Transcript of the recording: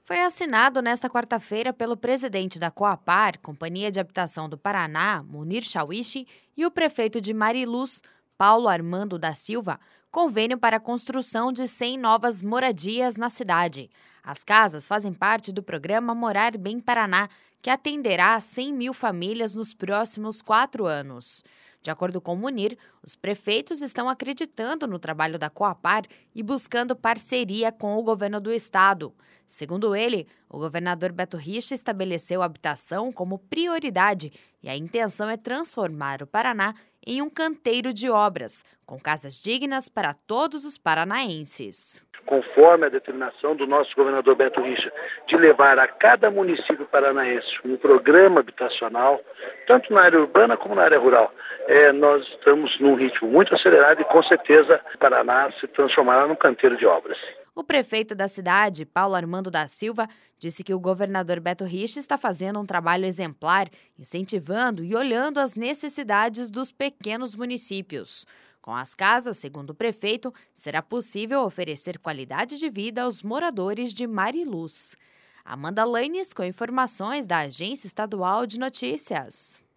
Foi assinado nesta quarta-feira pelo presidente da Coapar, Companhia de Habitação do Paraná, Munir Chawishi, e o prefeito de Mariluz, Paulo Armando da Silva, convênio para a construção de 100 novas moradias na cidade. As casas fazem parte do programa Morar Bem Paraná, que atenderá 100 mil famílias nos próximos 4 anos. De acordo com o Munir, os prefeitos estão acreditando no trabalho da Coapar e buscando parceria com o governo do estado. Segundo ele, o governador Beto Richa estabeleceu a habitação como prioridade e a intenção é transformar o Paraná em um canteiro de obras, com casas dignas para todos os paranaenses. Conforme a determinação do nosso governador Beto Richa, de levar a cada município paranaense um programa habitacional, tanto na área urbana como na área rural. Nós estamos num ritmo muito acelerado e, com certeza, o Paraná se transformará num canteiro de obras. O prefeito da cidade, Paulo Armando da Silva, disse que o governador Beto Richa está fazendo um trabalho exemplar, incentivando e olhando as necessidades dos pequenos municípios. Com as casas, segundo o prefeito, será possível oferecer qualidade de vida aos moradores de Mariluz. Amanda Lanes com informações da Agência Estadual de Notícias.